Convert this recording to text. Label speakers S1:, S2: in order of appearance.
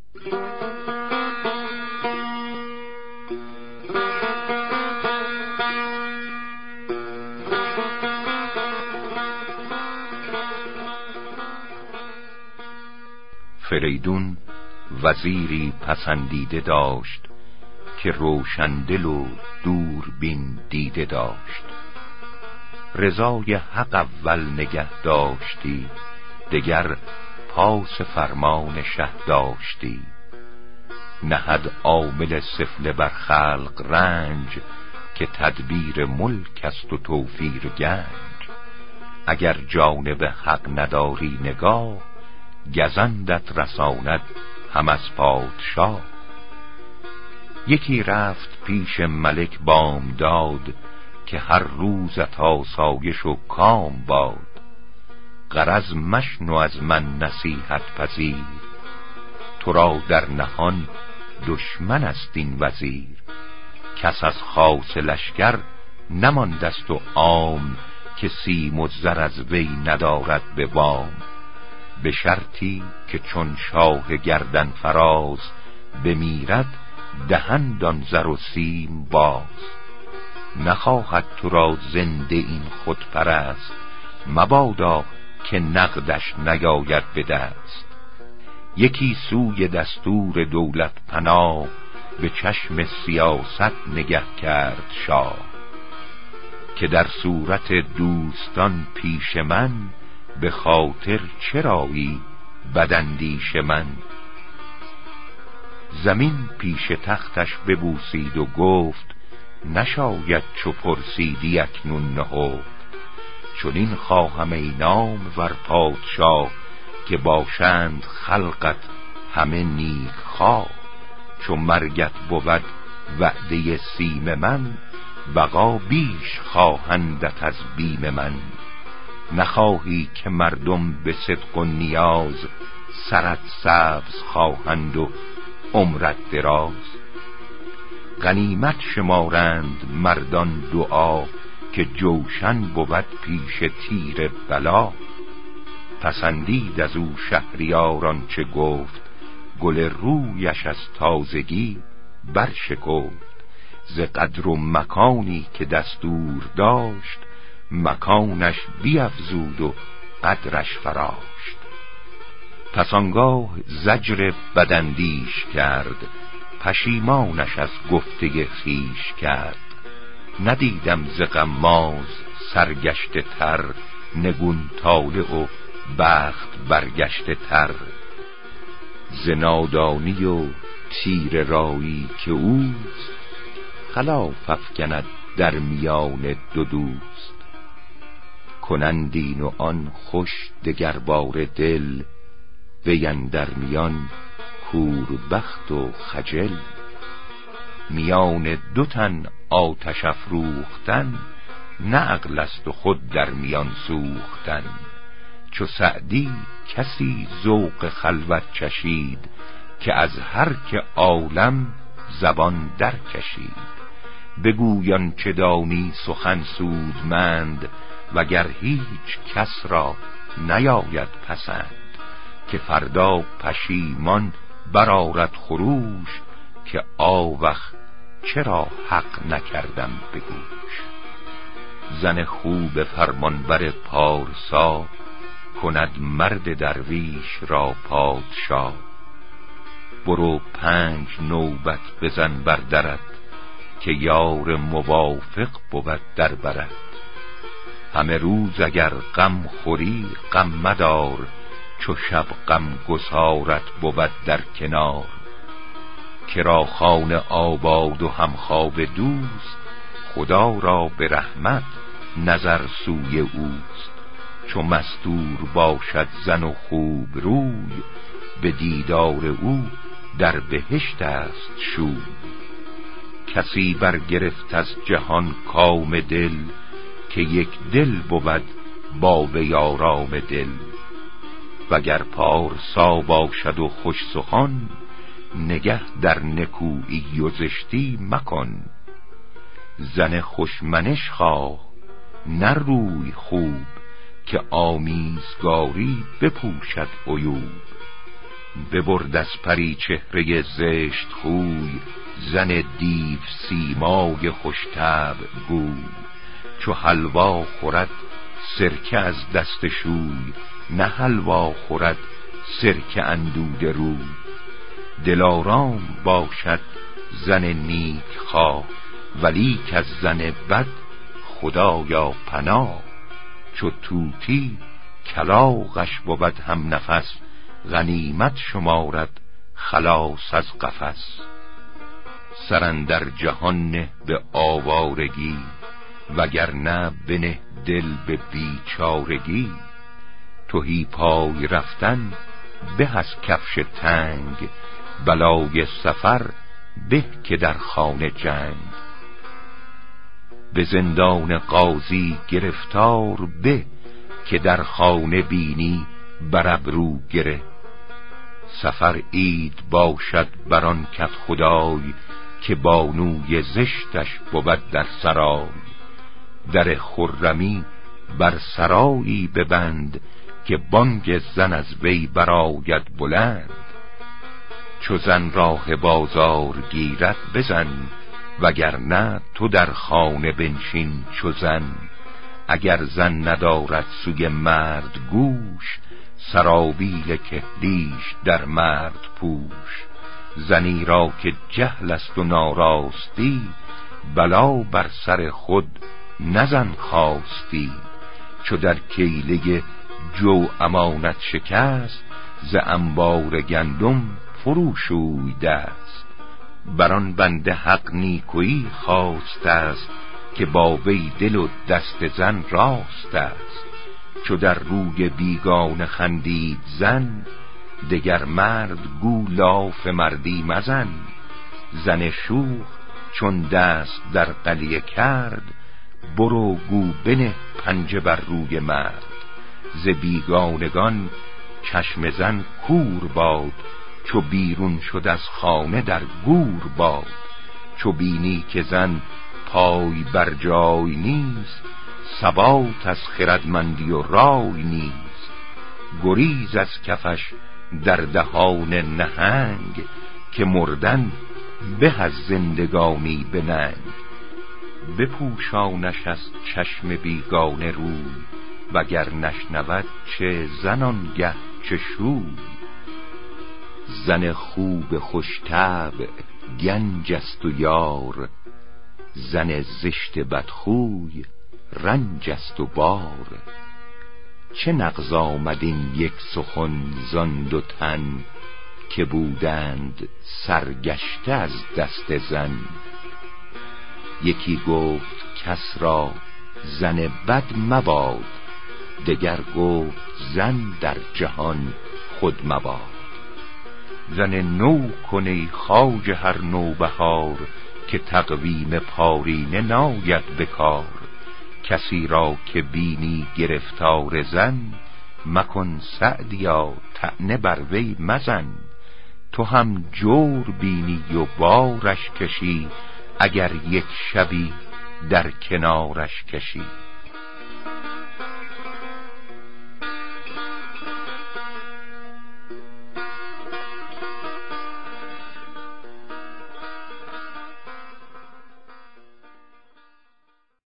S1: فریدون وزیری پسندیده داشت که روشندل و دوربین دیده داشت. رضای حق اول نگه داشتی، دگر پاس فرمان شه داشتی. نهد عامل سفله بر خلق رنج، که تدبیر ملک است و توفیر گنج. اگر جانب حق نداری نگاه، گزندت رساند هم از پادشاه. یکی رفت پیش ملک بامداد، که هر روزت آسایش و کام باد. غرض مشنو از من نصیحت پذیر، تو را در نهان دشمن است این وزیر. کس از خاص لشکر نماندست و عام، که سیم و زر از وی ندارد به وام. به شرطی که چون شاه گردن فراز، بمیرد دهند آن زر و سیم باز. نخواهد تو را زنده این خود پرست، مبادا که نقدش نیاید به دست. یکی سوی دستور دولت پناه، به چشم سیاست نگه کرد شاه. که در صورت دوستان پیش من، به خاطر چرایی بداندیش من. زمین پیش تختش ببوسید و گفت، نشاید چو پرسیدی اکنون نهفت. چون این خواهم ای نامور پادشاه، که باشند خلقت همه نیک خواه. چو مرگت بود وعده سیم من، بقا بیش خواهندت از بیم من. نخواهی که مردم به صدق و نیاز، سرت سبز خواهند و عمرت دراز. غنیمت شمارند مردان دعا، که جوشن بود پیش تیر بلا. پسندید از او شهریاران چه گفت، گل رویش از تازگی برشکفت. ز قدر و مکانی که دستور داشت، مکانش بیفزود و قدرش فراشت. پس آنگاه زجر بداندیش کرد، پشیمانش از گفته خویش کرد. ندیدم ز غماز سرگشته تر، نگون طالع و بخت برگشته تر. ز نادانی و تیر رایی که اوست، خلاف افکند در میان دو دوست. کنند این و آن خوش دگر بار دل، وی اندر میان کوربخت و خجل. میان دو تن آتش افروختن، نه عقل است و خود در میان سوختن. چو سعدی کسی ذوق خلوت چشید، که از هر که عالم زبان در کشید. بگویان چه دانی سخن سودمند، وگر هیچ کس را نیاید پسند. که فردا پشیمان برآرد خروش، که آوخ چرا حق نکردم به گوش. زن خوب فرمانبر پارسا، کند مرد درویش را پادشاه. برو 5 نوبت بزن بر درت، که یار موافق بود در برت. همه روز اگر غم خوری غم مدار، چو شب غم گسارت بود در کنار. کرا خانه آباد و همخواب دوست، خدا را به رحمت نظر سوی اوست. چو مستور باشد زن و خوب روی، به دیدار او در بهشت است شوی. کسی برگرفت از جهان کام دل، که یک دل بود با وی آرام دل. وگر پارسا باشد و خوش سخن، نگه در نکویی و زشتی مکن. زن خوشمنش خواه نه روی خوب، که آمیزگاری بپوشد عیوب. ببرد از پری چهره زشت خوی، زن دیو سیمای خوشطبع گوی. چو حلوا خورد سرکه از دست شوی، نه حلوا خورد سرکه اندوده روی. دلارام باشد زن نیک خواه، ولی که از زن بد خدایا پناه. چو طوطی کلاغش بود هم نفس، غنیمت شمارد خلاص از قفس. سر اندر جهان نه به آوارگی، وگرنه بنه دل به بیچارگی. تهی پای رفتن به از کفش تنگ، بلای سفر به که در خانه جنگ. به زندان قاضی گرفتار به، که در خانه بینی بر ابرو گره. سفر عید باشد بران کت خدای، که بانوی زشتش بود در سرای. در خرمی بر سرایی ببند، که بانگ زن از وی برآید بلند. چو زن راه بازار گیرد بزن، وگرنه تو در خانه بنشین چو زن. اگر زن ندارد سوی مرد گوش، سرابیل کهدیش در مرد پوش. زنی را که جهل است و ناراستی، بلا بر سر خود نزن خواستی. چو در کیله جو امانت شکست، ز انبار گندم فروشوی دست. بران بنده حق نیکویی خواست است، که با وی دل و دست زن راست است. چو در روی بیگانه خندید زن، دگر مرد گو لاف مردی مزن. زن شوخ چون دست در قلیه کرد، برو گو بنه پنجه بر روی مرد. ز بیگانگان چشم زن کور باد، چو بیرون شد از خانه در گور باد. چو بینی که زن پای بر جای نیست، ثبات از خردمندی و رای نیست. گریز از کفش در دهان نهنگ، که مردن به از زندگانی به ننگ. بپوشانش از چشم بیگانه روی، وگر نشنود چه زن آنگه چه شوی. زن خوب خوشطبع گنج است و یار، زن زشت بدخوی رنج است و بار. چه نغز آمد این یک سخن زان دو تن، که بودند سرگشته از دست زن. یکی گفت کس را زن بد مباد، دگر گفت زن در جهان خود مباد. زن نو کنی خواجه هر نوبهار، که تقویم پارینه ناید بکار. کسی را که بینی گرفتار زن، مکن سعدیا طعنه بر وی مزن. تو هم جور بینی و بارش کشی، اگر یک شبی در کنارش کشی.